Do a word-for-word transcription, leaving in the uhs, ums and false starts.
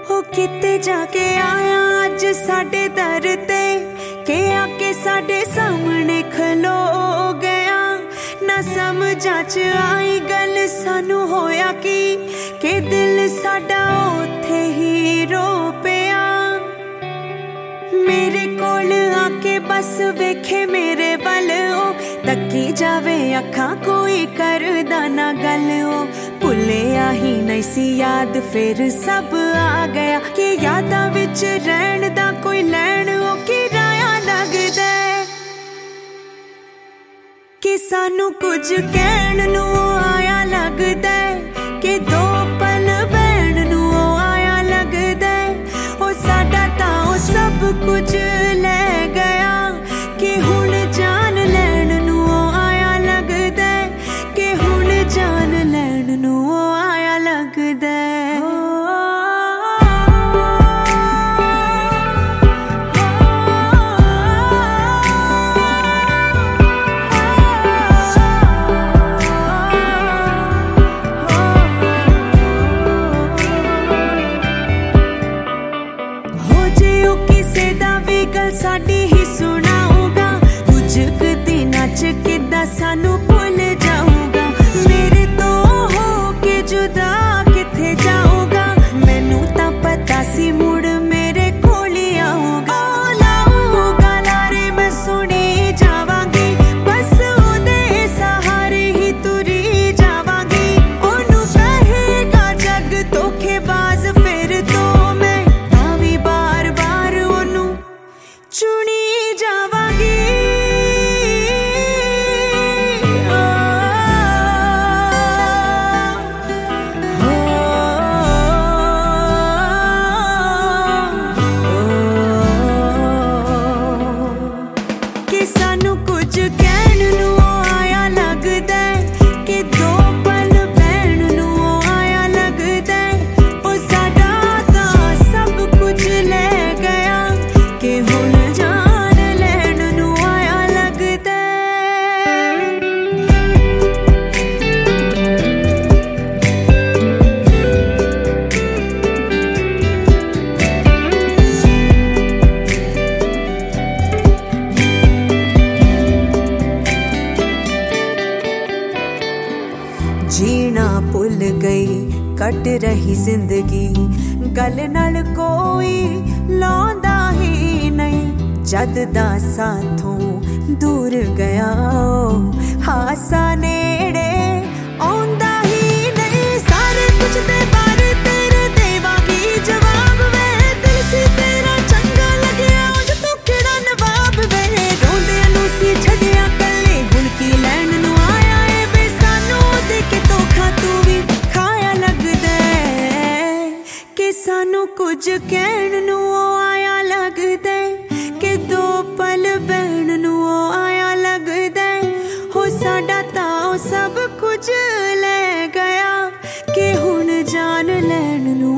हो किते जाके आया अज साडे दर ते के आके साडे सामने खलो गया। ना समझा च आई गल सानू होया की के दिल साडा ओथे ही रो पिया। मेरे कोल आके बस वेखे मेरे वल ओ तकी जावे अखां कोई करदा ना गल ओ। भुलिया ही नहीं सी याद फिर सब आ गया कि यादां विच रहण दा कोई लैण ओ किराया लगदा कि सानू कुछ कहण नू आया लगदा कि दो पल बहण नू आया लगदा ओ साडा तां ओ सब कुछ ले गया कि हुण जान लैण नू आया लगदा कि हुण जान लैण नू आया लगदा। साडी ही सुनाऊगा कुछ दिनां च किद्दां सानू भुल जाऊगा। मेरे तो हो के जुदा किथे जाऊगा मैनू तां पता सी मुड़ मेरे कोल ही आऊगा। लाऊगा लारे मैं सुनी जावांगी बस ओदे सहारे ही तुरी जावांगी। ओनू कहेगा जग धोखेबाज फिर तो मैं तां वी बार बार ओनू चुनी जावांगी। ओ, ओ, ओ, कि सानू कुछ कहण नू आया लगदा कि दो पल बहण नू आया लगदा ओ साडा तां सब कुछ ले गया कि हुण जीना भुल गई कट रही जिंदगी गल नाल कोई लांदा ही नहीं। जद दा साथों दूर गया हासा नेड़े आउंदा ही नहीं। सारे कुछ दे बारे तेरे देवांगी जवाब वे दिल सी तेरा चंगा लग्या उंज तू किहड़ा नवाब वे। रोंदे नू सी छड्डिया कल्ले हुण की लैण नू आया ए वे सानू दे के धोखा तू भी खाया लगदा कि सानू कुछ कहण नू आया लगदा कि दो पल बहण नू आया लगदा हो साडा तां सब कुछ ले गया कि हुण जान लैण नू